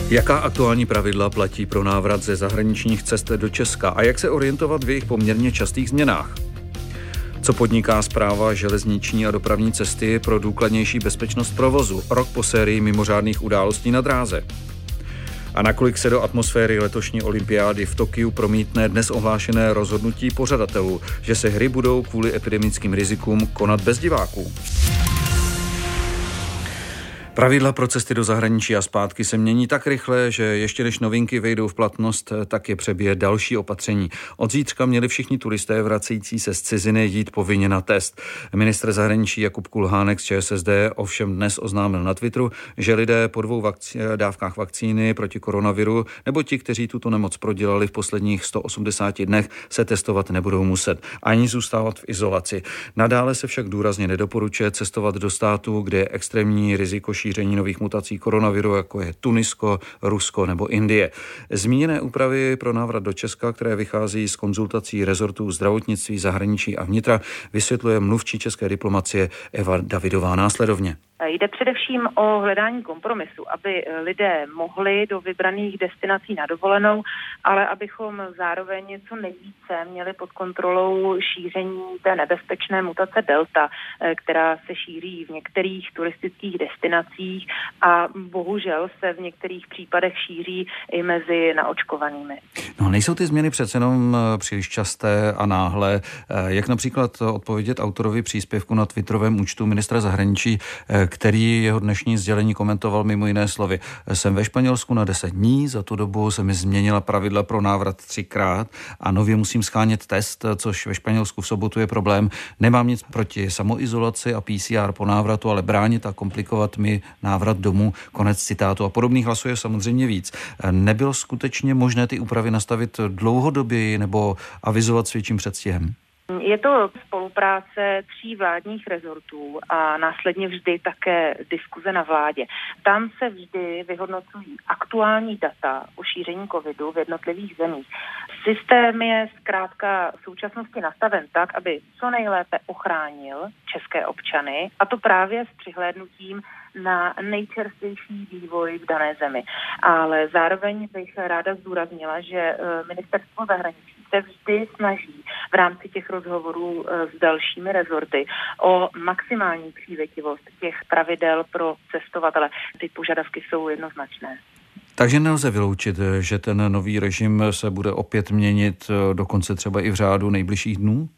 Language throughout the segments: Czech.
Jaká aktuální pravidla platí pro návrat ze zahraničních cest do Česka a jak se orientovat v jejich poměrně častých změnách? Co podniká Správa železniční a dopravní cesty pro důkladnější bezpečnost provozu rok po sérii mimořádných událostí na dráze? A nakolik se do atmosféry letošní olympiády v Tokiu promítne dnes ohlášené rozhodnutí pořadatelů, že se hry budou kvůli epidemickým rizikům konat bez diváků? Pravidla pro cesty do zahraničí a zpátky se mění tak rychle, že ještě než novinky vejdou v platnost, tak je přebije další opatření. Od zítřka měli všichni turisté vracející se z ciziny jít povinně na test. Ministr zahraničí Jakub Kulhánek z ČSSD ovšem dnes oznámil na Twitteru, že lidé po 2 dávkách vakcíny proti koronaviru nebo ti, kteří tuto nemoc prodělali v posledních 180 dnech, se testovat nebudou muset ani zůstávat v izolaci. Nadále se však důrazně nedoporučuje cestovat do států, kde je extrémní riziko šíření nových mutací koronaviru, jako je Tunisko, Rusko nebo Indie. Zmíněné úpravy pro návrat do Česka, které vychází z konzultací rezortů zdravotnictví, zahraničí a vnitra, vysvětluje mluvčí české diplomacie Eva Davidová následovně. Jde především o hledání kompromisu, aby lidé mohli do vybraných destinací na dovolenou, ale abychom zároveň co nejvíce měli pod kontrolou šíření té nebezpečné mutace Delta, která se šíří v některých turistických destinacích a bohužel se v některých případech šíří i mezi naočkovanými. No, nejsou ty změny přece jenom příliš časté a náhle. Jak například odpovědět autorovi příspěvku na twitterovém účtu ministra zahraničí, který jeho dnešní sdělení komentoval mimo jiné slovy. Jsem ve Španělsku na 10 dní, za tu dobu se mi změnila pravidla pro návrat 3krát a nově musím shánět test, což ve Španělsku v sobotu je problém. Nemám nic proti samoizolaci a PCR po návratu, ale bránit a komplikovat mi návrat domů. Konec citátu. A podobných hlasů je samozřejmě víc. Nebylo skutečně možné ty úpravy nastavit dlouhodoběji nebo avizovat s větším předstihem? Je to spolupráce 3 vládních rezortů a následně vždy také diskuze na vládě. Tam se vždy vyhodnocují aktuální data o šíření covidu v jednotlivých zemích. Systém je zkrátka v současnosti nastaven tak, aby co nejlépe ochránil české občany, a to právě s přihlédnutím na nejčerstvější vývoj v dané zemi. Ale zároveň bych ráda zdůraznila, že ministerstvo zahraničí se vždy snaží v rámci těch rozhovorů s dalšími rezorty o maximální přívětivost těch pravidel pro cestovatele. Ty požadavky jsou jednoznačné. Takže nelze vyloučit, že ten nový režim se bude opět měnit dokonce třeba i v řádu nejbližších dnů?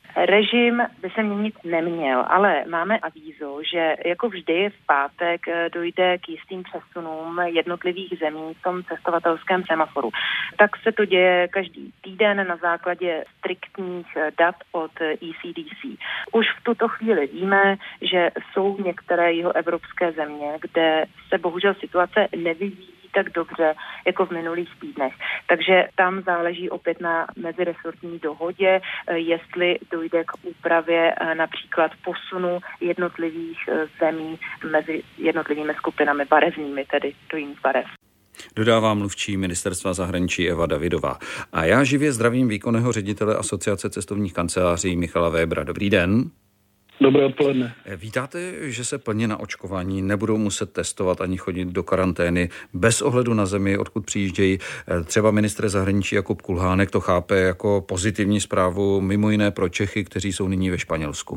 Režim by se měnit neměl, ale máme avízo, že jako vždy v pátek dojde k jistým přesunům jednotlivých zemí v tom cestovatelském semaforu. Tak se to děje každý týden na základě striktních dat od ECDC. Už v tuto chvíli víme, že jsou některé jihoevropské země, kde se bohužel situace nevyvíjí tak dobře jako v minulých týdnech. Takže tam záleží opět na meziresortní dohodě, jestli dojde k úpravě například posunu jednotlivých zemí mezi jednotlivými skupinami barevnými, tedy do jiných barev. Dodává mluvčí ministerstva zahraničí Eva Davidová. A já živě zdravím výkonného ředitele Asociace cestovních kanceláří Michala Webera. Dobrý den. Dobré odpoledne. Vítáte, že se plně na očkování nebudou muset testovat ani chodit do karantény bez ohledu na zemi, odkud přijíždějí. Třeba ministr zahraničí Jakub Kulhánek to chápe jako pozitivní zprávu, mimo jiné pro Čechy, kteří jsou nyní ve Španělsku.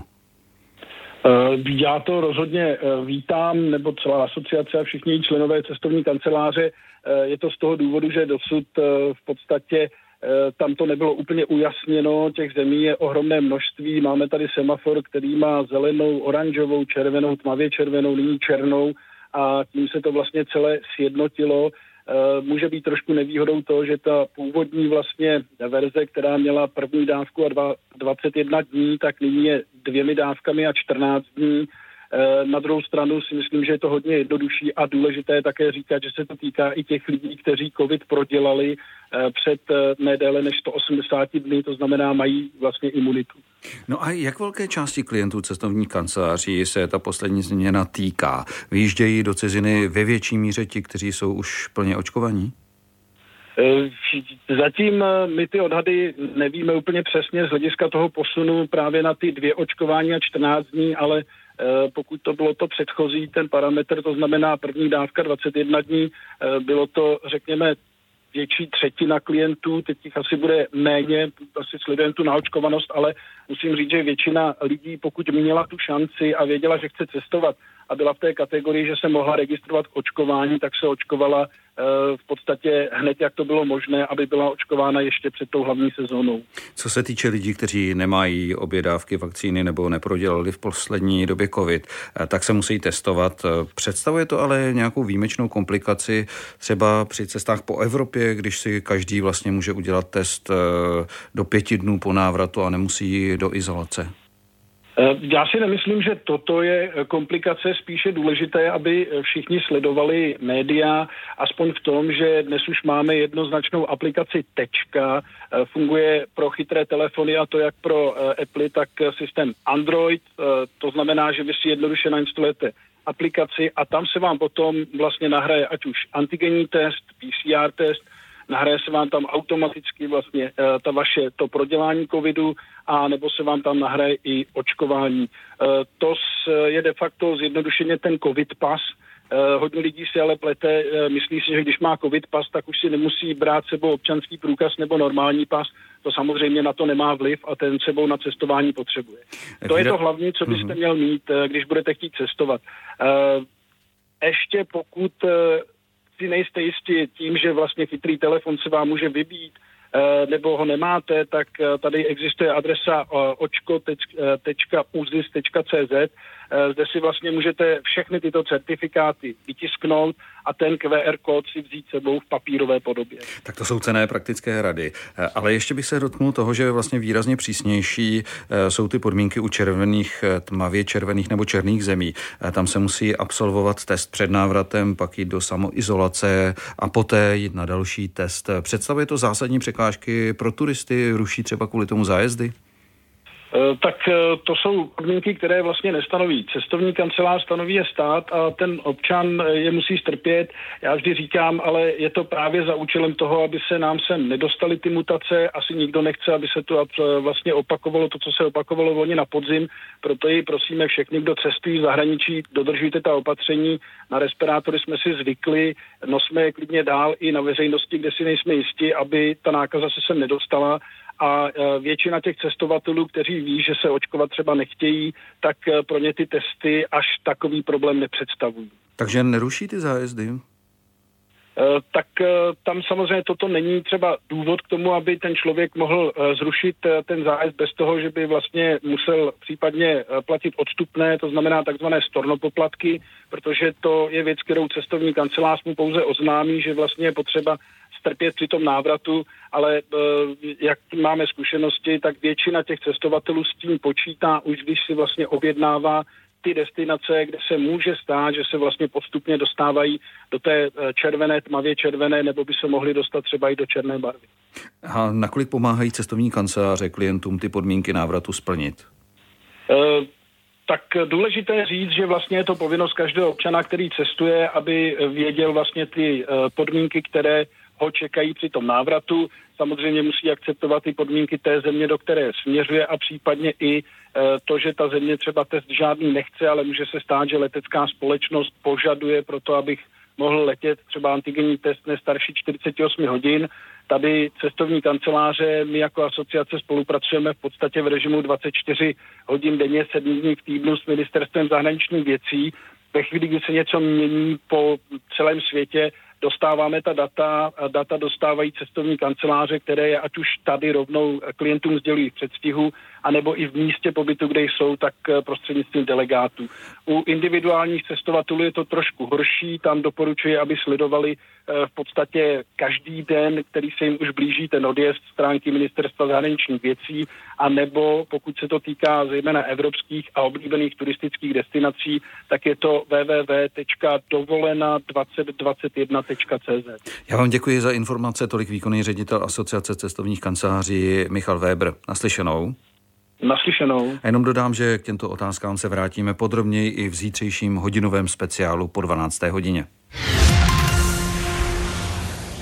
Já to rozhodně vítám, nebo celá asociace a všichni členové cestovní kanceláře. Je to z toho důvodu, že dosud v podstatě tam to nebylo úplně ujasněno, těch zemí je ohromné množství, máme tady semafor, který má zelenou, oranžovou, červenou, tmavě červenou, nyní černou a tím se to vlastně celé sjednotilo. Může být trošku nevýhodou to, že ta původní vlastně verze, která měla první dávku a 21 dní, tak nyní je 2 dávkami a 14 dní. Na druhou stranu si myslím, že je to hodně jednodušší a důležité také říkat, že se to týká i těch lidí, kteří covid prodělali před nedéle než 180 dny, to znamená mají vlastně imunitu. No a jak velké části klientů cestovních kanceláří se ta poslední změna týká? Vyjíždějí do ciziny ve větší míře ti, kteří jsou už plně očkovaní? Zatím my ty odhady nevíme úplně přesně z hlediska toho posunu právě na ty 2 očkování a 14 dní, ale pokud to bylo to předchozí, ten parametr, to znamená první dávka 21 dní, bylo to, řekněme, větší třetina klientů, teď jich asi bude méně, asi sledujeme tu naočkovanost, ale musím říct, že většina lidí, pokud měla tu šanci a věděla, že chce cestovat a byla v té kategorii, že se mohla registrovat k očkování, tak se očkovala v podstatě hned, jak to bylo možné, aby byla očkována ještě před tou hlavní sezónou. Co se týče lidí, kteří nemají obě dávky vakcíny nebo neprodělali v poslední době covid, tak se musí testovat. Představuje to ale nějakou výjimečnou komplikaci třeba při cestách po Evropě, když si každý vlastně může udělat test do 5 dnů po návratu a nemusí do izolace? Já si nemyslím, že toto je komplikace, spíše důležité, aby všichni sledovali média, aspoň v tom, že dnes už máme jednoznačnou aplikaci Tečka, funguje pro chytré telefony a to jak pro Apple, tak systém Android, to znamená, že vy si jednoduše nainstalujete aplikaci a tam se vám potom vlastně nahraje ať už antigenní test, PCR test, nahraje se vám tam automaticky vlastně to prodělání covidu a nebo se vám tam nahraje i očkování. To je de facto zjednodušeně ten covid pas. Hodně lidí si ale plete, myslí si, že když má covid pas, tak už si nemusí brát sebou občanský průkaz nebo normální pas. To samozřejmě na to nemá vliv a ten sebou na cestování potřebuje. To je to hlavní, co byste měl mít, když budete chtít cestovat. Ještě pokud si nejste jistí tím, že vlastně chytrý telefon se vám může vybít, nebo ho nemáte, tak tady existuje adresa očko.uzis.cz, zde si vlastně můžete všechny tyto certifikáty vytisknout a ten QR kód si vzít sebou v papírové podobě. Tak to jsou cenné praktické rady. Ale ještě bych se dotknul toho, že vlastně výrazně přísnější jsou ty podmínky u červených, tmavě červených nebo černých zemí. Tam se musí absolvovat test před návratem, pak jít do samoizolace a poté jít na další test. Představuje to zásadní překážky pro turisty? Ruší třeba kvůli tomu zájezdy? Tak to jsou podmínky, které vlastně nestanoví. Cestovní kancelář stanoví je stát a ten občan je musí strpět. Já vždy říkám, ale je to právě za účelem toho, aby se nám sem nedostaly ty mutace. Asi nikdo nechce, aby se to vlastně opakovalo, to, co se opakovalo loni na podzim. Proto ji prosíme všechny, kdo cestují v zahraničí, dodržujte ta opatření. Na respirátory jsme si zvykli, nosme je klidně dál i na veřejnosti, kde si nejsme jisti, aby ta nákaza se sem nedostala. A většina těch cestovatelů, kteří ví, že se očkovat třeba nechtějí, tak pro ně ty testy až takový problém nepředstavují. Takže neruší ty zájezdy? Tak tam samozřejmě toto není třeba důvod k tomu, aby ten člověk mohl zrušit ten zájezd bez toho, že by vlastně musel případně platit odstupné, to znamená takzvané stornopoplatky, protože to je věc, kterou cestovní kancelář mu pouze oznámí, že vlastně je potřeba strpět při tom návratu, ale jak máme zkušenosti, tak většina těch cestovatelů s tím počítá, už když si vlastně objednává ty destinace, kde se může stát, že se vlastně postupně dostávají do té červené, tmavě červené, nebo by se mohli dostat třeba i do černé barvy. A nakolik pomáhají cestovní kanceláře klientům ty podmínky návratu splnit? Tak důležité je říct, že vlastně je to povinnost každého občana, který cestuje, aby věděl vlastně ty podmínky, které ho čekají při tom návratu. Samozřejmě musí akceptovat ty podmínky té země, do které směřuje a případně i to, že ta země třeba test žádný nechce, ale může se stát, že letecká společnost požaduje pro to, abych mohl letět třeba antigenní test nestarší 48 hodin. Tady cestovní kanceláře, my jako asociace spolupracujeme v podstatě v režimu 24 hodin denně, 7 dní v týdnu s ministerstvem zahraničních věcí. Ve chvíli, kdy se něco mění po celém světě, dostáváme ta data, data dostávají cestovní kanceláře, které je ať už tady rovnou klientům sdělují v předstihu, anebo i v místě pobytu, kde jsou, tak prostřednictvím delegátů. U individuálních cestovatelů je to trošku horší, tam doporučuji, aby sledovali v podstatě každý den, který se jim už blíží ten odjezd, stránky ministerstva zahraničních věcí, a nebo pokud se to týká zejména evropských a oblíbených turistických destinací, tak je to www.dovolena2021.cz. Já vám děkuji za informace, tolik výkonný ředitel Asociace cestovních kanceláří Michal Weber. Naslyšenou. Naslyšenou. A jenom dodám, že k těmto otázkám se vrátíme podrobněji i v zítřejším hodinovém speciálu po 12. hodině.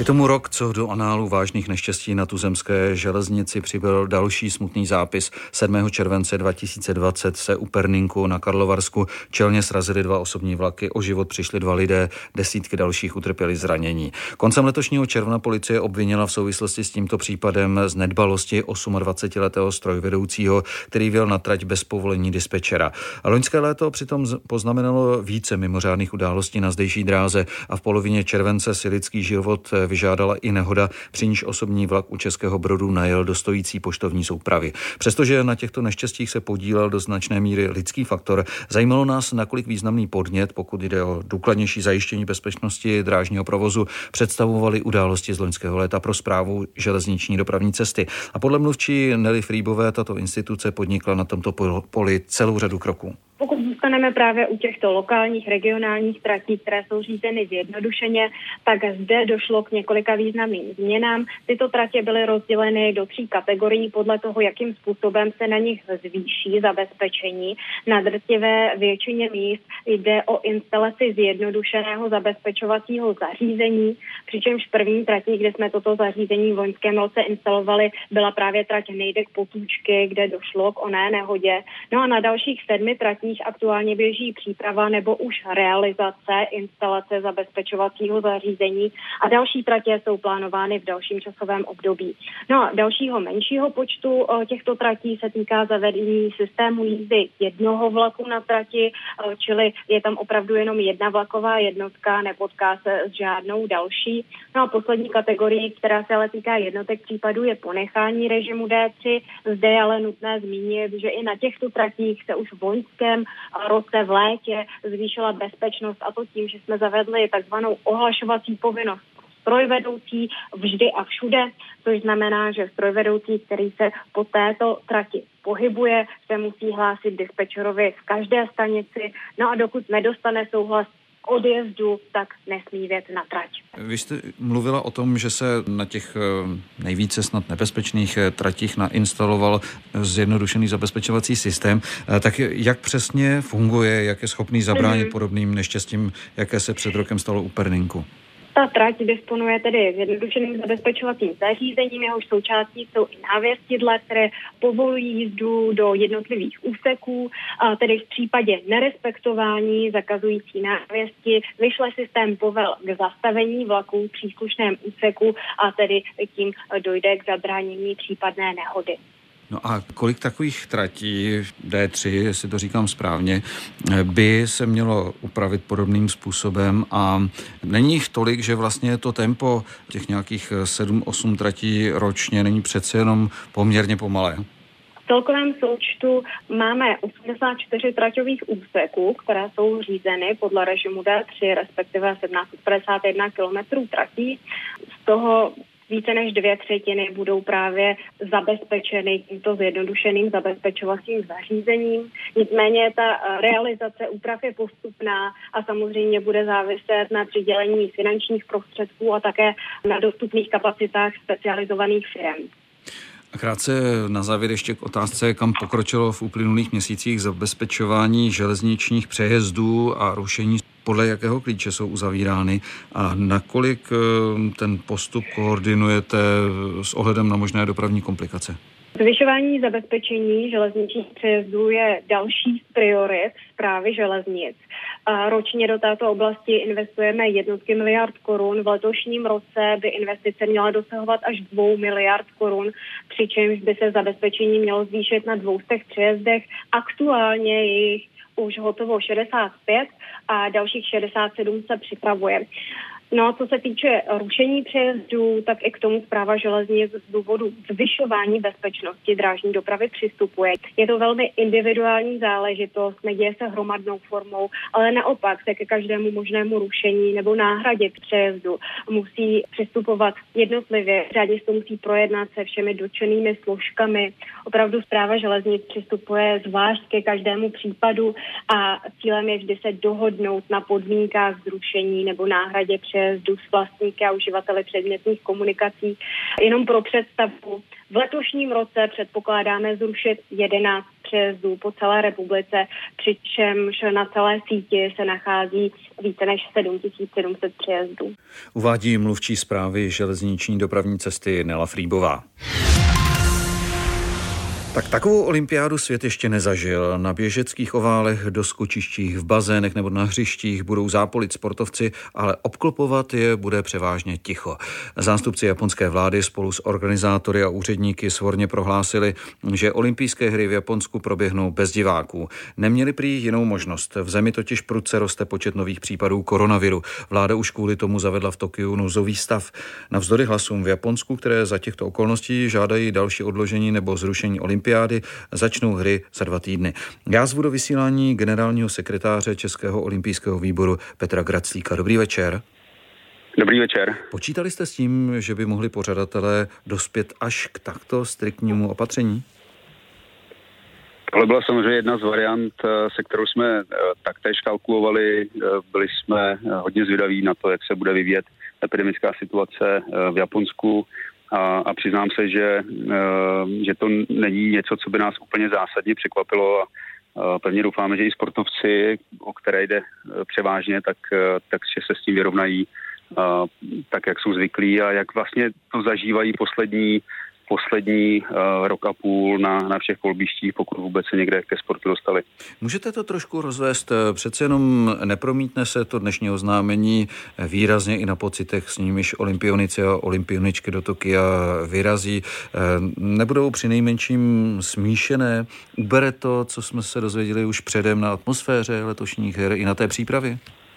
Je tomu rok, co do análu vážných neštěstí na tuzemské železnici přibyl další smutný zápis. 7. července 2020 se u Perninku na Karlovarsku čelně srazily 2 osobní vlaky, o život přišli 2 lidé, desítky dalších utrpěli zranění. Koncem letošního června policie obvinila v souvislosti s tímto případem z nedbalosti 28letého strojvedoucího, který vjel na trať bez povolení dispečera. A loňské léto přitom poznamenalo více mimořádných událostí na zdejší dráze a v polovině července si lidský život vyžádala i nehoda, při níž osobní vlak u Českého Brodu najel do stojící poštovní soupravy. Přestože na těchto neštěstích se podílel do značné míry lidský faktor, zajímalo nás, nakolik významný podnět, pokud jde o důkladnější zajištění bezpečnosti drážního provozu, představovaly události z loňského léta pro správu železniční dopravní cesty. A podle mluvčí Nelly Frýbové tato instituce podnikla na tomto poli celou řadu kroků. Pokud zůstaneme právě u těchto lokálních, regionálních tratí, které jsou řízeny zjednodušeně, tak zde došlo k několika významným změnám. Tyto tratě byly rozděleny do 3 kategorií podle toho, jakým způsobem se na nich zvýší zabezpečení. Na drtivé většině míst jde o instalaci zjednodušeného zabezpečovacího zařízení, přičemž první tratí, kde jsme toto zařízení v loňském roce instalovali, byla právě trať Nejdek-Potůčky, kde došlo k oné nehodě. No a na dalších 7 tratích aktuálně běží příprava nebo už realizace instalace zabezpečovacího zařízení a další tratě jsou plánovány v dalším časovém období. No a dalšího menšího počtu těchto tratí se týká zavedení systému jízdy jednoho vlaku na trati, čili je tam opravdu jenom jedna vlaková jednotka, nepotká se s žádnou další. No a poslední kategorii, která se ale týká jednotek případů, je ponechání režimu D3. Zde je ale nutné zmínit, že i na těchto tratích se už v loňském roce v létě zvýšila bezpečnost, a to tím, že jsme zavedli takzvanou ohlašovací povinnost strojvedoucí vždy a všude, což znamená, že strojvedoucí, který se po této trati pohybuje, se musí hlásit dispečerovi v každé stanici, no a dokud nedostane souhlas odjezdu, tak nesmí jet na trať. Vy jste mluvila o tom, že se na těch nejvíce snad nebezpečných tratích nainstaloval zjednodušený zabezpečovací systém. Tak jak přesně funguje, jak je schopný zabránit podobným neštěstím, jaké se před rokem stalo u Perninku? Ta trať disponuje tedy zjednodušeným zabezpečovacím zařízením, jehož součástí jsou i návěstidla, které povolují jízdu do jednotlivých úseků, a tedy v případě nerespektování zakazující návěsti vyšle systém povel k zastavení vlaku v příslušném úseku a tedy tím dojde k zabránění případné nehody. No a kolik takových tratí D3, jestli to říkám správně, by se mělo upravit podobným způsobem a není jich tolik, že vlastně to tempo těch nějakých 7-8 tratí ročně není přece jenom poměrně pomalé? V celkovém součtu máme 84 traťových úseků, které jsou řízeny podle režimu D3, respektive 1751 km tratí. Z toho více než 2/3 budou právě zabezpečeny tímto zjednodušeným zabezpečovacím zařízením. Nicméně ta realizace úprav je postupná a samozřejmě bude záviset na přidělení finančních prostředků a také na dostupných kapacitách specializovaných firm. A krátce na závěr ještě k otázce, kam pokročilo v uplynulých měsících zabezpečování železničních přejezdů a rušení, podle jakého klíče jsou uzavírány a nakolik ten postup koordinujete s ohledem na možné dopravní komplikace? Zvyšování zabezpečení železničních přejezdů je další z priorit správy železnic. Ročně do této oblasti investujeme jednotky miliard korun. V letošním roce by investice měla dosahovat až 2 miliard korun, přičemž by se zabezpečení mělo zvýšit na 200 přejezdech. Aktuálně je jich už hotovo 65 a dalších 67 se připravuje. No a co se týče rušení přejezdů, tak i k tomu správa železnic z důvodu zvyšování bezpečnosti drážní dopravy přistupuje. Je to velmi individuální záležitost, neděje se hromadnou formou, ale naopak se ke každému možnému rušení nebo náhradě přejezdu musí přistupovat jednotlivě. Řádně se to musí projednat se všemi dotčenými složkami. Opravdu správa železnic přistupuje zvlášť ke každému případu a cílem je vždy se dohodnout na podmínkách zrušení nebo náhradě přejezdu přejezdu s vlastníky a uživateli předmětných komunikací. Jenom pro představu, v letošním roce předpokládáme zrušit 11 přejezdů po celé republice, přičemž na celé síti se nachází více než 7700 přejezdů. Uvádí mluvčí správy železniční dopravní cesty Nela Frýbová. Tak takovou olympiádu svět ještě nezažil. Na běžeckých oválech, doskočištích, v bazénech nebo na hřištích budou zápolit sportovci, ale obklopovat je bude převážně ticho. Zástupci japonské vlády spolu s organizátory a úředníky svorně prohlásili, že olympijské hry v Japonsku proběhnou bez diváků. Neměli prý jinou možnost. V zemi totiž prudce roste počet nových případů koronaviru. Vláda už kvůli tomu zavedla v Tokiu nouzový stav. Navzdory hlasům v Japonsku, které za těchto okolností žádají další odložení nebo zrušení olympiády, začnou hry za 2 týdny. Já zvu do vysílání generálního sekretáře Českého olympijského výboru Petra Graclíka. Dobrý večer. Dobrý večer. Počítali jste s tím, že by mohli pořadatelé dospět až k takto striktnímu opatření? Tohle byla samozřejmě jedna z variant, se kterou jsme taktéž kalkulovali. Byli jsme hodně zvědaví na to, jak se bude vyvíjet epidemická situace v Japonsku. A přiznám se, že to není něco, co by nás úplně zásadně překvapilo a pevně doufáme, že i sportovci, o které jde převážně, tak se s tím vyrovnají tak, jak jsou zvyklí a jak vlastně to zažívají poslední rok a půl na všech kolbištích, pokud vůbec se někde ke sportu dostali. Můžete to trošku rozvést? Přece jenom nepromítne se to dnešní oznámení výrazně i na pocitech, s nimiž olympionici a olympioničky do Tokia vyrazí. Nebudou přinejmenším smíšené? Ubere to, co jsme se dozvěděli už předem na atmosféře letošních her i na té přípravě?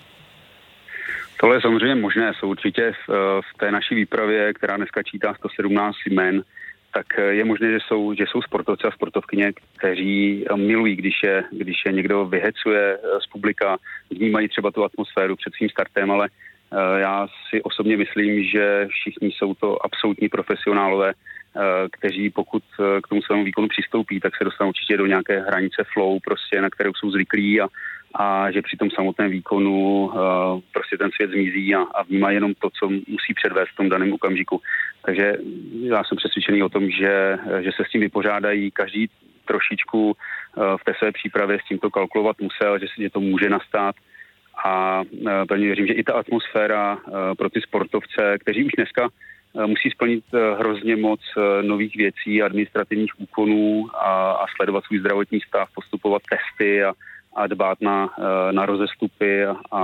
Tohle je samozřejmě možné. Jsou určitě v té naší výpravě, která dneska čítá 117 jmen, tak je možné, že jsou sportovci a sportovkyně, kteří milují, když je někdo vyhecuje z publika, vnímají třeba tu atmosféru před svým startem, ale já si osobně myslím, že všichni jsou to absolutní profesionálové, kteří pokud k tomu svému výkonu přistoupí, tak se dostanou určitě do nějaké hranice flow, prostě, na kterou jsou zvyklí a že při tom samotném výkonu prostě ten svět zmizí a vnímá jenom to, co musí předvést v tom daném okamžiku. Takže já jsem přesvědčený o tom, že se s tím vypořádají, každý trošičku v té své přípravě s tímto kalkulovat musel, že to může nastat a pevně věřím, že i ta atmosféra pro ty sportovce, kteří už dneska musí splnit hrozně moc nových věcí, administrativních úkonů a sledovat svůj zdravotní stav, postupovat testy a dbát na rozestupy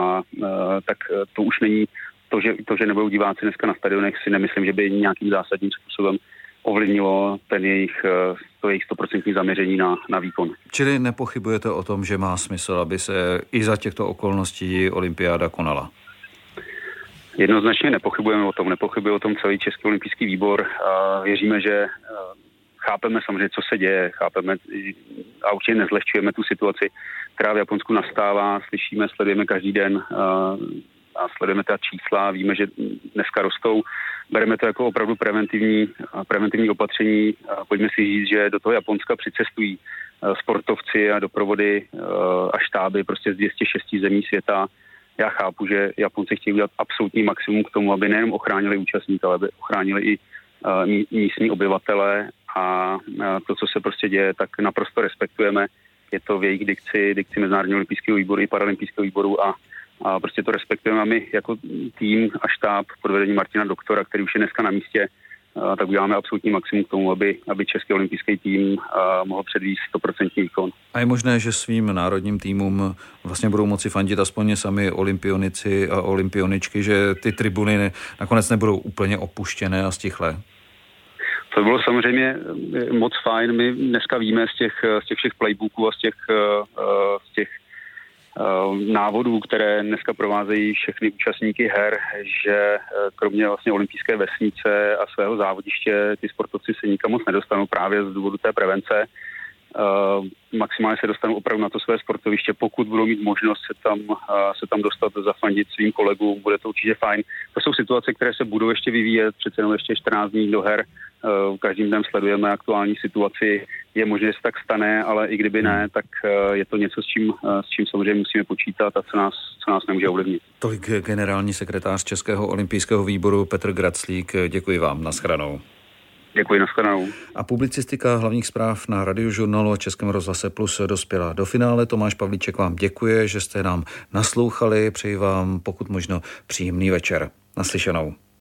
tak to už není to, že nebudou diváci dneska na stadionech, si nemyslím, že by nějakým zásadním způsobem ovlivnilo to jejich 100% zaměření na výkon. Čili nepochybujete o tom, že má smysl, aby se i za těchto okolností olympiáda konala? Jednoznačně nepochybujeme o tom. Nepochybuje o tom celý Český olympijský výbor. Věříme, že chápeme samozřejmě, co se děje, chápeme a určitě nezlehčujeme tu situaci, která v Japonsku nastává, slyšíme, sledujeme každý den a sledujeme ta čísla, víme, že dneska rostou. Bereme to jako opravdu preventivní opatření. Pojďme si říct, že do toho Japonska přicestují sportovci a doprovody a štáby prostě z 206 zemí světa. Já chápu, že Japonci chtějí udělat absolutní maximum k tomu, aby nejen ochránili účastníky, ale aby ochránili i místní obyvatele a to, co se prostě děje, tak naprosto respektujeme. Je to v jejich dikci Mezinárodního olympijského výboru i paralympijského výboru a prostě to respektujeme a my jako tým a štáb pod vedením Martina Doktora, který už je dneska na místě, tak uděláme absolutní maximum k tomu, aby Český olympijský tým mohl předvést 100% výkon. A je možné, že svým národním týmům vlastně budou moci fandit aspoň sami olympionici a olympioničky, že ty tribuny nakonec nebudou úplně opuštěné a stichlé? To bylo samozřejmě moc fajn. My dneska víme z těch všech playbooků a z těch návodů, které dneska provázejí všechny účastníky her, že kromě vlastně olympijské vesnice a svého závodiště ty sportovci se nikam moc nedostanou právě z důvodu té prevence. maximálně se dostanou opravdu na to své sportoviště. Pokud budou mít možnost se tam dostat, zafandit svým kolegům, bude to určitě fajn. To jsou situace, které se budou ještě vyvíjet, přece jenom ještě 14 dní do her. Každým dnem sledujeme aktuální situaci. Je možné, že se tak stane, ale i kdyby ne, tak je to něco, s čím samozřejmě musíme počítat a co nás nemůže ovlivnit. Tolik generální sekretář Českého olympijského výboru Petr Graclík. Děkuji vám. Naschranou. Děkuji, naschledanou. A publicistika hlavních zpráv na Radiožurnálu a Českém rozhlase Plus dospěla do finále. Tomáš Pavlíček vám děkuje, že jste nám naslouchali. Přeji vám pokud možno příjemný večer. Naslyšenou.